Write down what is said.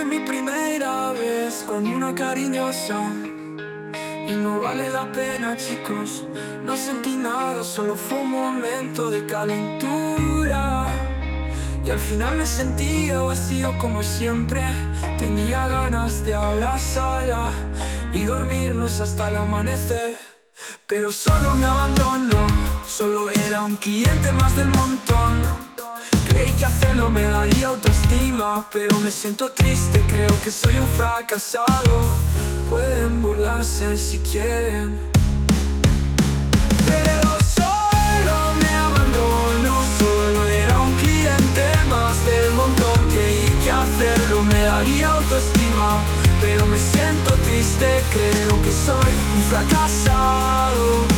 mi primera vez con una cariñosa y no vale la pena, chicos. No sentí nada, solo fue un momento de calentura. Y al final me sentía vacío como siempre. Tenía ganas de abrazarla y dormirnos hasta el amanecer. Pero solo me abandonó, solo era un cliente más del montón. Creí que hacerlo me daría autoestima, pero me siento triste, creo que soy un fracasado. Pueden burlarse si quieren, pero solo me abandonó. Solo era un cliente más del montón. Creí que hacerlo me daría autoestima, pero me siento triste, creo que soy un fracasado.